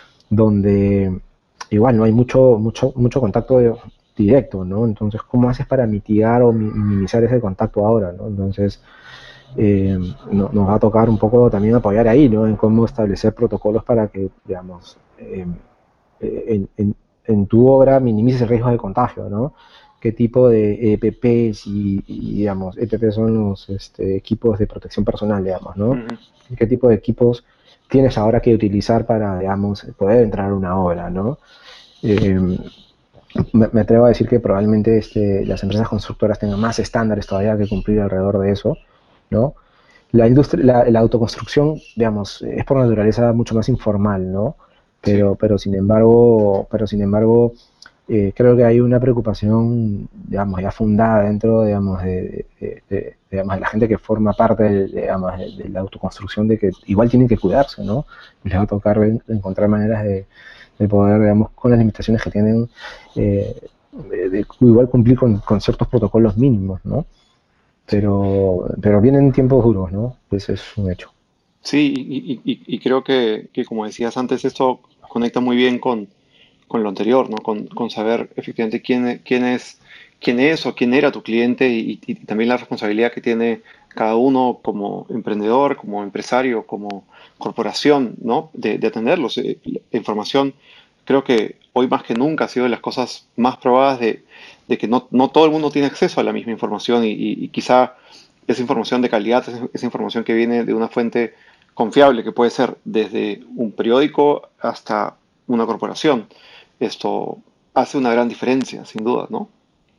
donde igual no hay mucho, mucho, mucho contacto de, directo, ¿no? Entonces, ¿cómo haces para mitigar o minimizar ese contacto ahora, ¿no? Entonces, eh, no, nos va a tocar un poco también apoyar ahí, ¿no? En cómo establecer protocolos para que, digamos, eh, en, en, en, tu obra minimices el riesgo de contagio, ¿no? ¿Qué tipo de E P Ps y, y digamos, E P Ps son los este, equipos de protección personal, digamos, ¿no? ujú, ¿Qué tipo de equipos tienes ahora que utilizar para, digamos, poder entrar a una obra, ¿no? Eh, me, me, atrevo a decir que probablemente este, las empresas constructoras tengan más estándares todavía que cumplir alrededor de eso, ¿no? La industria, la, la autoconstrucción, digamos, es por naturaleza mucho más informal, ¿no? sí, Pero, pero sin embargo, pero sin embargo, eh, creo que hay una preocupación, digamos, ya fundada dentro, digamos, de, de- de- digamos, de la gente que forma parte de, digamos, de, de la autoconstrucción, de que igual tienen que cuidarse, ¿no? Les va a tocar ven- encontrar maneras de, de poder, digamos, con las limitaciones que tienen, eh, de, de igual cumplir con, con ciertos protocolos mínimos, ¿no? Sí, Pero, pero vienen tiempos duros, ¿no? Ese es un hecho. sí, y, y- y- y creo que, que, como decías antes, esto conecta muy bien con, con lo anterior, ¿no? Con, con saber efectivamente quién, e- quién es, quién es o quién era tu cliente y, y también la responsabilidad que tiene cada uno como emprendedor, como empresario, como corporación, ¿no? De, de atenderlos. Eh, La información, creo que hoy más que nunca ha sido de las cosas más probadas de, de que no, no todo el mundo tiene acceso a la misma información y, y- y quizá esa información de calidad, esa, esa información que viene de una fuente confiable, que puede ser desde un periódico hasta una corporación. Esto hace una gran diferencia, sin duda, ¿no?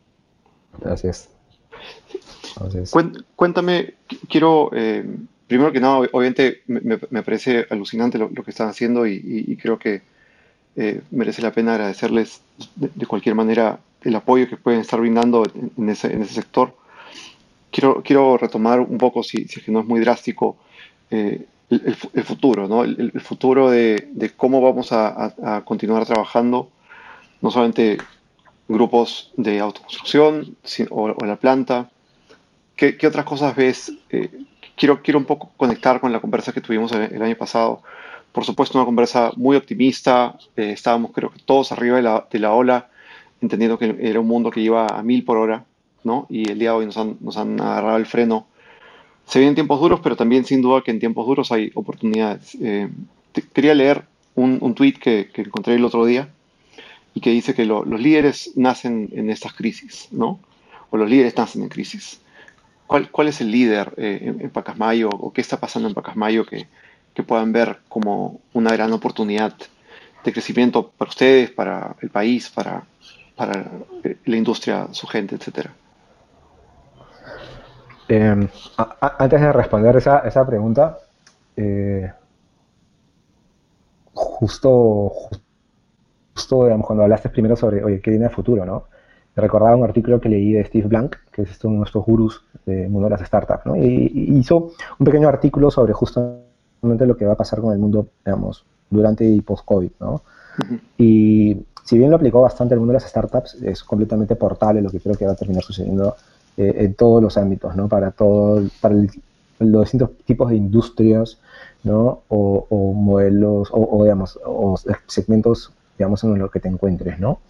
Así es. Así es. Cuen- Cuéntame, qu- quiero, eh, primero que nada, ob- obviamente me, me- me parece alucinante lo, lo que están haciendo y, y- y creo que eh, merece la pena agradecerles de, de cualquier manera el apoyo que pueden estar brindando en, en ese, en ese sector. Quiero, quiero retomar un poco, si, si es que no es muy drástico, eh, el, el fu- el futuro, ¿no? El, el futuro de, de cómo vamos a, a- a continuar trabajando, no solamente grupos de autoconstrucción si- o, o la planta. ¿Qué, qué otras cosas ves? Eh, quiero, quiero un poco conectar con la conversa que tuvimos el, el año pasado. Por supuesto, una conversa muy optimista. Eh, estábamos, creo que todos arriba de la, de la ola, entendiendo que era un mundo que iba a mil por hora, ¿no? Y el día de hoy nos han, nos han agarrado el freno. Se vienen tiempos duros, pero también sin duda que en tiempos duros hay oportunidades. Eh, te- quería leer un, un tweet que, que encontré el otro día y que dice que lo- los líderes nacen en estas crisis, ¿no? O los líderes nacen en crisis. ¿Cuál, cuál es el líder eh, en, en Pacasmayo o qué está pasando en Pacasmayo que, que puedan ver como una gran oportunidad de crecimiento para ustedes, para el país, para, para eh, la industria, su gente, etcétera? Eh, a- a- antes de responder esa, esa pregunta, eh, justo, justo digamos, cuando hablaste primero sobre, oye, ¿qué viene a futuro, no? Me recordaba un artículo que leí de Steve Blank, que es uno de nuestros gurús del mundo de las startups, ¿no? Y, y hizo un pequeño artículo sobre justamente lo que va a pasar con el mundo, digamos, durante y post-COVID, ¿no? Ujú. Y si bien lo aplicó bastante al mundo de las startups, es completamente portable lo que creo que va a terminar sucediendo eh, en todos los ámbitos, ¿no? Para, todo, para el- los distintos tipos de industrias, ¿no? O, o modelos, o, o, digamos, o segmentos, digamos, en los que te encuentres, ¿no?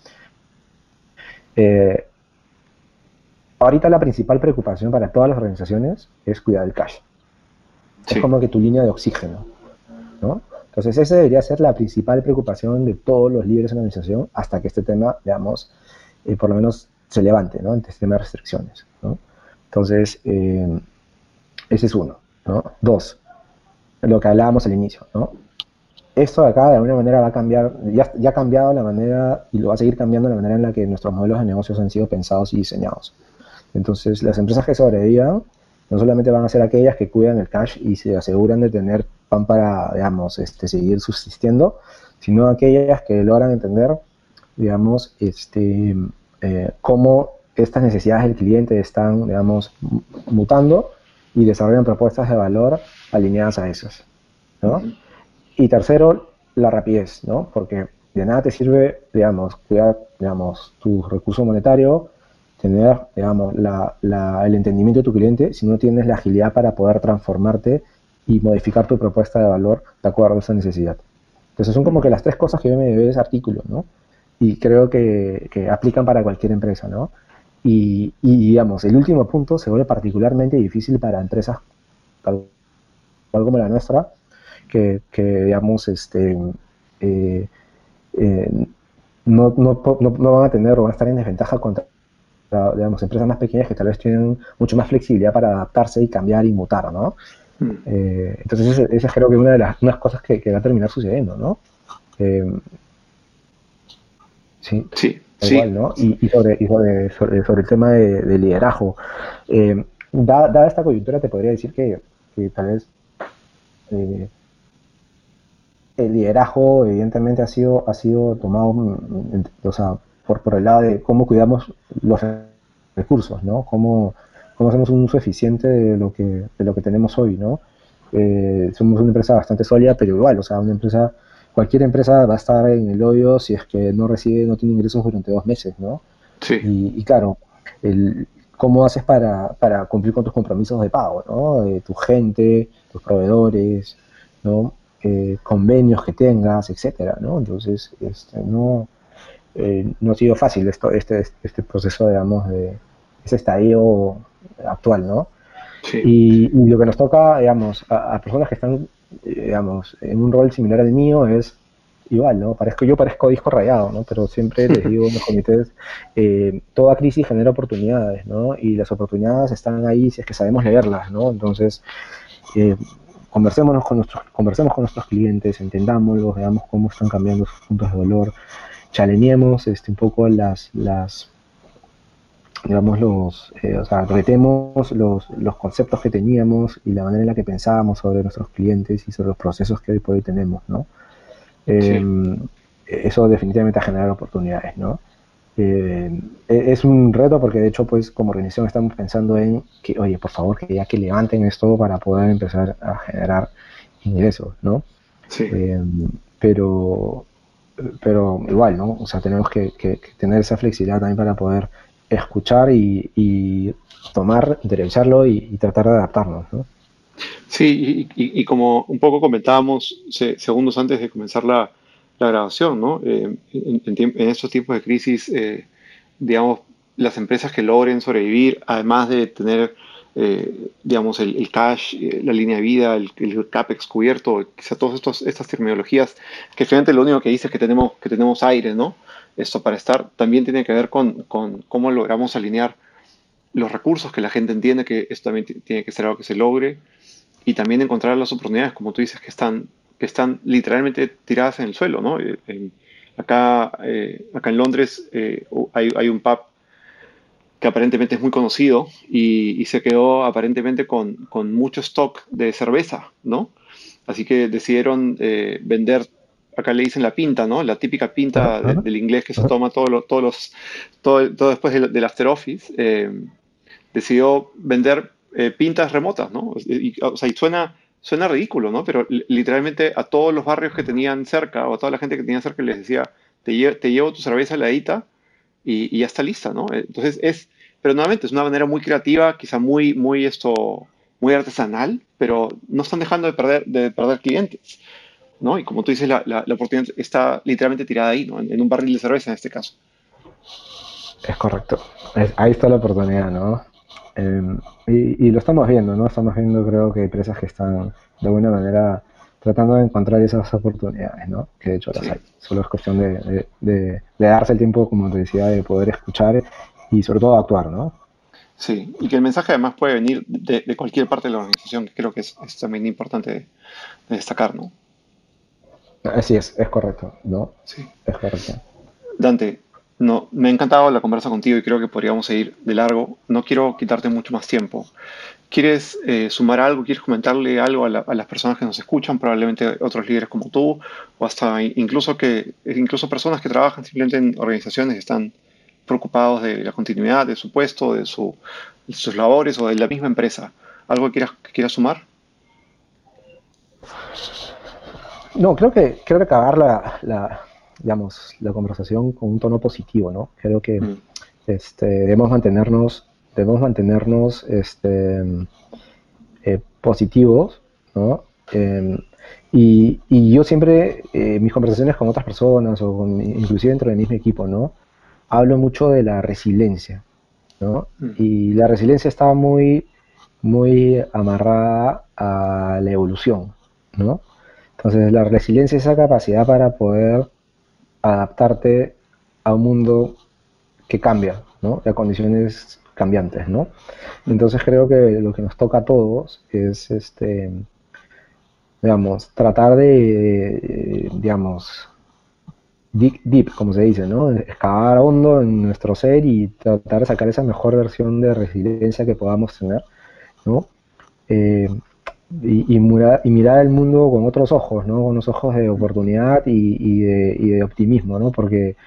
Eh, ahorita la principal preocupación para todas las organizaciones es cuidar el cash. Es Sí, como que tu línea de oxígeno, ¿no? Entonces, esa debería ser la principal preocupación de todos los líderes en la organización hasta que este tema, digamos, eh, por lo menos se levante, ¿no? Este tema de restricciones, ¿no? Entonces, eh, ese es uno, ¿no? Dos, lo que hablábamos al inicio, ¿no? Esto de acá de alguna manera va a cambiar, ya, ya ha cambiado la manera y lo va a seguir cambiando la manera en la que nuestros modelos de negocios han sido pensados y diseñados. Entonces, las empresas que sobrevivan no solamente van a ser aquellas que cuidan el cash y se aseguran de tener pan para, digamos, este, seguir subsistiendo, sino aquellas que logran entender, digamos, este, eh, cómo estas necesidades del cliente están, digamos, mutando y desarrollan propuestas de valor alineadas a esas, ¿no? ujú, Y tercero, la rapidez, ¿no? Porque de nada te sirve, digamos, cuidar, digamos, tu recurso monetario, tener, digamos, la, la, el entendimiento de tu cliente si no tienes la agilidad para poder transformarte y modificar tu propuesta de valor de acuerdo a esa necesidad. Entonces son como ujú. que las tres cosas que yo me llevé de ese artículo, ¿no? Y creo que, que aplican para cualquier empresa, ¿no? Y, y, digamos, el último punto se vuelve particularmente difícil para empresas tal cual como la nuestra, que, que digamos, este, eh, eh, no, no, no, no, van a tener o van a estar en desventaja contra, digamos, empresas más pequeñas que tal vez tienen mucho más flexibilidad para adaptarse y cambiar y mutar, ¿no? Mm. Eh, entonces, esa, esa creo que es una de las unas cosas que, que va a terminar sucediendo, ¿no? Eh, sí, Sí, tal sí, cual, ¿no? Y, y, sobre, y sobre, sobre, sobre, el tema de, de liderazgo. Eh, dada, dada esta coyuntura, te podría decir que, que tal vez eh, el liderazgo evidentemente ha sido, ha sido tomado, mm, o sea, por, por el lado de cómo cuidamos los recursos, ¿no? Cómo, cómo hacemos un uso eficiente de lo que, de lo que tenemos hoy, ¿no? Eh, somos una empresa bastante sólida, pero igual, o sea, una empresa, cualquier empresa va a estar en el hoyo si es que no recibe, no tiene ingresos durante dos meses, ¿no? Sí, Y, y claro, el, ¿cómo haces para, para cumplir con tus compromisos de pago, ¿no? Eh, tu gente, tus proveedores, ¿no? Eh, convenios que tengas, etcétera, ¿no? Entonces, este, no, eh, no ha sido fácil esto, este, este proceso, digamos, de ese estadio actual, ¿no? sí, Y, y lo que nos toca, digamos, a, a personas que están, eh, digamos, en un rol similar al mío es igual, ¿no? Parezco, yo parezco disco rayado, ¿no? Pero siempre les digo en los comités, eh, toda crisis genera oportunidades, ¿no? Y las oportunidades están ahí si es que sabemos leerlas, ¿no? Entonces, eh, conversémonos con nuestros, conversemos con nuestros clientes, entendámoslos, veamos cómo están cambiando sus puntos de dolor, chaleñemos este, un poco las, las digamos, los, eh, o sea, retemos los, los conceptos que teníamos y la manera en la que pensábamos sobre nuestros clientes y sobre los procesos que hoy por hoy tenemos, ¿no? Eh, sí. eso definitivamente va a generar oportunidades, ¿no? Eh, es un reto porque de hecho, pues, como organización estamos pensando en que, oye, por favor, que ya que levanten esto para poder empezar a generar ingresos, ¿no? Sí. Eh, pero, pero igual, ¿no? O sea, tenemos que, que, que tener esa flexibilidad también para poder escuchar y, y tomar, interiorizarlo y, y tratar de adaptarnos, ¿no? Sí, y, y- y como un poco comentábamos se- segundos antes de comenzar la, la grabación, ¿no? Eh, en, en tiemp- en estos tiempos de crisis, eh, digamos, las empresas que logren sobrevivir, además de tener, eh, digamos, el, el cash, eh, la línea de vida, el, el CAPEX cubierto, quizá todas estos, estas terminologías, que finalmente lo único que dice es que tenemos, que tenemos aire, ¿no? Esto para estar, también tiene que ver con, con cómo logramos alinear los recursos, que la gente entiende que esto también t- tiene que ser algo que se logre, y también encontrar las oportunidades, como tú dices, que están, que están literalmente tiradas en el suelo, ¿no? Eh, en- acá, eh, acá en Londres eh, hay, hay un pub que aparentemente es muy conocido y, y se quedó aparentemente con, con mucho stock de cerveza, ¿no? Así que decidieron eh, vender, acá le dicen la pinta, ¿no? La típica Ajá, pinta de- ajá, del inglés que se ajá. toma todos los, todos los, todo, todo después del, del after office. Eh, decidió vender eh, pintas remotas, ¿no? Y, o sea, y suena, suena ridículo, ¿no? Pero li- literalmente a todos los barrios que tenían cerca o a toda la gente que tenía cerca les decía, te, lle- te llevo tu cerveza heladita y, y ya está lista, ¿no? Entonces es, pero nuevamente es una manera muy creativa, quizá muy, muy esto, muy artesanal, pero no están dejando de perder, de perder clientes, ¿no? Y como tú dices, la, la, la oportunidad está literalmente tirada ahí, ¿no? En, en un barril de cerveza en este caso. Es correcto. Es- ahí está la oportunidad, ¿no? Eh, y, y lo estamos viendo, ¿no? Estamos viendo, creo que empresas que están de alguna manera tratando de encontrar esas oportunidades, ¿no? Que de hecho las Sí. hay. Solo es cuestión de, de, de- de darse el tiempo, como te decía, de poder escuchar y sobre todo actuar, ¿no? Sí, y que el mensaje además puede venir de, de cualquier parte de la organización, que creo que es, es también importante de, de destacar, ¿no? Así es, es correcto, ¿no? Sí. Es correcto. Dante, no, me ha encantado la conversa contigo y creo que podríamos seguir de largo. No quiero quitarte mucho más tiempo. ¿Quieres eh, sumar algo? ¿Quieres comentarle algo a, la- a las personas que nos escuchan? Probablemente otros líderes como tú, o hasta incluso que incluso personas que trabajan simplemente en organizaciones que están preocupados de la continuidad de su puesto, de, su, de sus labores o de la misma empresa. ¿Algo que quieras, que quieras sumar? No, creo que creo que acabar la, la, digamos, la conversación con un tono positivo, ¿no? Creo que Mm, este, debemos mantenernos, debemos mantenernos este, eh, positivos, ¿no? Eh, y, y yo siempre, eh, mis conversaciones con otras personas o con, inclusive dentro del mismo equipo, ¿no? Hablo mucho de la resiliencia, ¿no? mm, Y la resiliencia está muy, muy amarrada a la evolución, ¿no? Entonces, la resiliencia es esa capacidad para poder adaptarte a un mundo que cambia, ¿no? A condiciones cambiantes, ¿no? mm. Entonces creo que lo que nos toca a todos es, este, digamos, tratar de, eh, digamos, dig deep, como se dice, ¿no? Excavar hondo en nuestro ser y tratar de sacar esa mejor versión de resiliencia que podamos tener, ¿no? Eh, y, y, mura, y, mirar el mundo con otros ojos, ¿no? Con los ojos de oportunidad y, y, de, y de optimismo, ¿no? Porque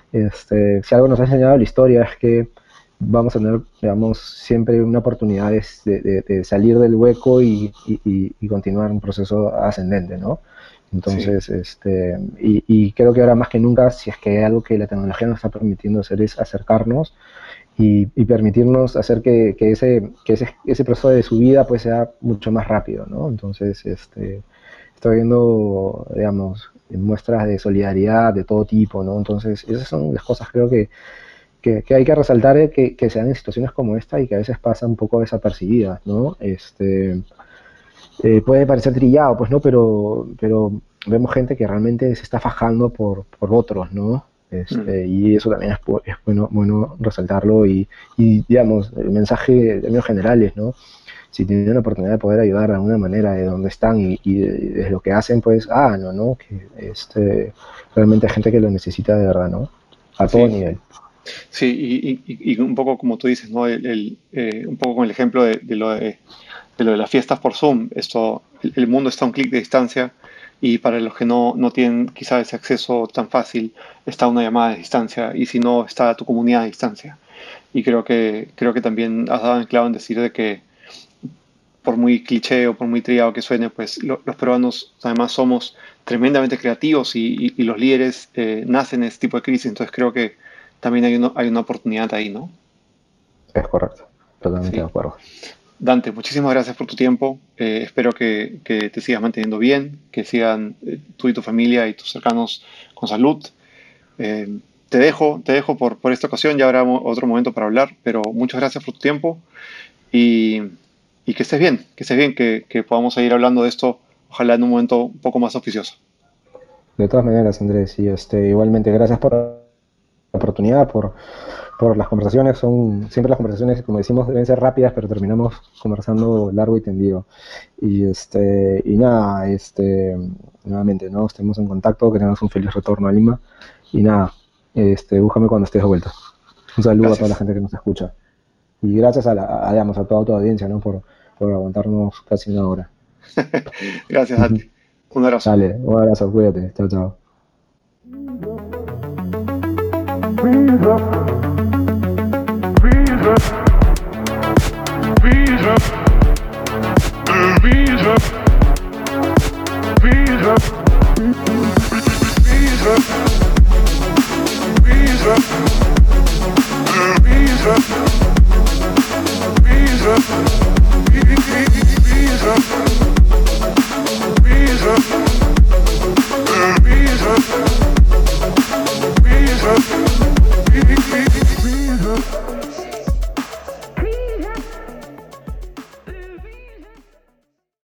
Este, si algo nos ha enseñado la historia es que vamos a tener, digamos, siempre una oportunidad de, de- de salir del hueco y, y- y- y continuar un proceso ascendente, ¿no? Sí, Entonces, este, y, y creo que ahora más que nunca, si es que hay algo que la tecnología nos está permitiendo hacer es acercarnos y, y permitirnos hacer que, que ese, que ese, ese proceso de subida pues sea mucho más rápido, ¿no? Entonces, este, estoy viendo, digamos, muestras de solidaridad de todo tipo, ¿no? Entonces, esas son las cosas creo que, que, que hay que resaltar, eh, que, que se dan en situaciones como esta y que a veces pasan un poco desapercibidas, ¿no? Este, eh, puede parecer trillado, pues no, pero, pero vemos gente que realmente se está fajando por, por otros, ¿no? mm, Este, y eso también es, es bueno, bueno resaltarlo y, y, digamos, el mensaje en términos generales, ¿no? Si tienen la oportunidad de poder ayudar de alguna manera de donde están y, y de, de lo que hacen, pues háganlo, ¿no? Que este, realmente hay gente que lo necesita de verdad, ¿no? A todo sí, nivel. sí, y, y- y un poco como tú dices, ¿no? El, el, eh, un poco con el ejemplo de, de lo de, de lo de las fiestas por Zoom. Esto, el, el mundo está a un clic de distancia y para los que no, no tienen quizá ese acceso tan fácil, está una llamada de distancia y si no, está tu comunidad a distancia. Y creo que, creo que también has dado en clavo en decir de que por muy cliché o por muy trillado que suene, pues lo- los peruanos además somos tremendamente creativos y, y- y los líderes eh, nacen en este tipo de crisis, entonces creo que también hay, uno- hay una oportunidad ahí, ¿no? Es correcto, totalmente de Sí. acuerdo. Dante, muchísimas gracias por tu tiempo. Eh, espero que, que te sigas manteniendo bien, que sigan eh, tú y tu familia y tus cercanos con salud. Eh, te dejo, te dejo por, por esta ocasión, ya habrá mo- otro momento para hablar, pero muchas gracias por tu tiempo y, y que estés bien, que estés bien, que, que podamos seguir hablando de esto, ojalá en un momento un poco más oficioso. De todas maneras, Andrés, y este, igualmente, gracias por la oportunidad, por, por las conversaciones. Son siempre las conversaciones, como decimos, deben ser rápidas, pero terminamos conversando largo y tendido. Y este, y nada, este, nuevamente, ¿no? Estemos en contacto, que tengas un feliz retorno a Lima. Y nada, este, búscame cuando estés de vuelta. Un saludo a toda la Gracias. gente que nos escucha. Y gracias a, la, a, digamos, a toda tu audiencia, ¿no? Por, por aguantarnos casi una hora. Gracias, Dante. Un abrazo. Dale, un abrazo, cuídate. Chao, chao. Visa, visa, visa.